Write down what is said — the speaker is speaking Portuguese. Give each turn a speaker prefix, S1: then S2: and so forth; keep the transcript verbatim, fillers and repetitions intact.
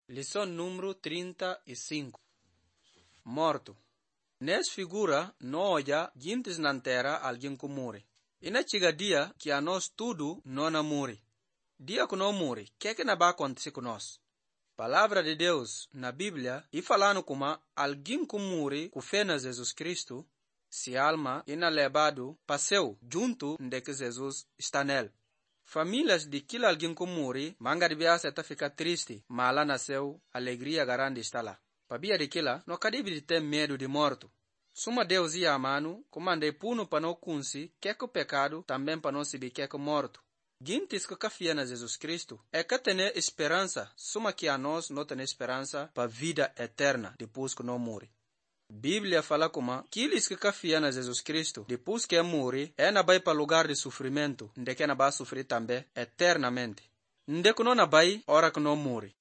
S1: Lição número trinta e cinco. Morto. Nes figura no olha gintes na terra alguém que morre. E na chega dia que a nós tudo não na morre. Dia que não morre, que que na vai acontecer com nós? Palavra de Deus na Bíblia e falando como alguém que morre com fé na Jesus Cristo, se alma e na levado passeu junto de que Jesus está nele. Famílias de aquele alguém que morre, manga de biasa está ficar triste, mas lá nasceu, alegria grande está lá. Pabia de aquela, não cadibe de ter medo de morto. Suma Deus ia a mano, comandei puno para não cunci, que é que o pecado, também para não se que é que morto. Gintis que confia na Jesus Cristo, é que tem esperança, suma que a nós não tem esperança para vida eterna, depois que não morre. Bíblia fala como aqueles que confiam na Jesus Cristo, depois que morre, é na vai para lugar de sofrimento, onde que na vai sofrer também eternamente. Onde que não na vai, hora que não morre.